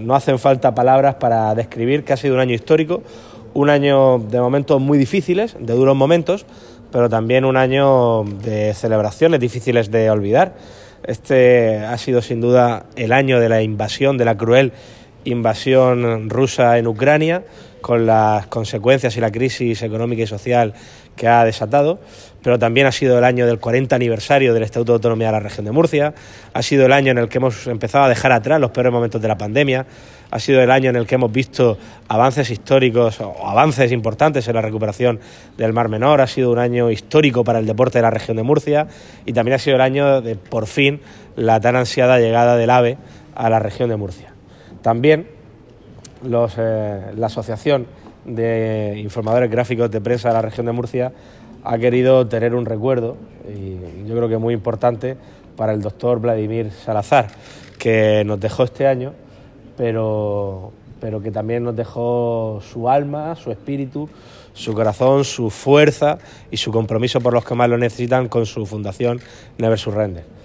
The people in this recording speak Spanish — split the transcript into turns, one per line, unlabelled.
no hacen falta palabras para describir que ha sido un año histórico, un año de momentos muy difíciles, de duros momentos, pero también un año de celebraciones difíciles de olvidar. Este ha sido sin duda el año de la invasión, de la cruel invasión rusa en Ucrania, con las consecuencias y la crisis económica y social que ha desatado, pero también ha sido el año del 40 aniversario del Estatuto de Autonomía de la Región de Murcia, ha sido el año en el que hemos empezado a dejar atrás los peores momentos de la pandemia, ha sido el año en el que hemos visto avances históricos o avances importantes en la recuperación del Mar Menor, ha sido un año histórico para el deporte de la Región de Murcia y también ha sido el año de, por fin, la tan ansiada llegada del AVE a la Región de Murcia. También la Asociación de Informadores Gráficos de Prensa de la Región de Murcia ha querido tener un recuerdo, y yo creo que muy importante, para el doctor Vladimir Salazar, que nos dejó este año, pero que también nos dejó su alma, su espíritu, su corazón, su fuerza y su compromiso por los que más lo necesitan con su fundación Never Surrender.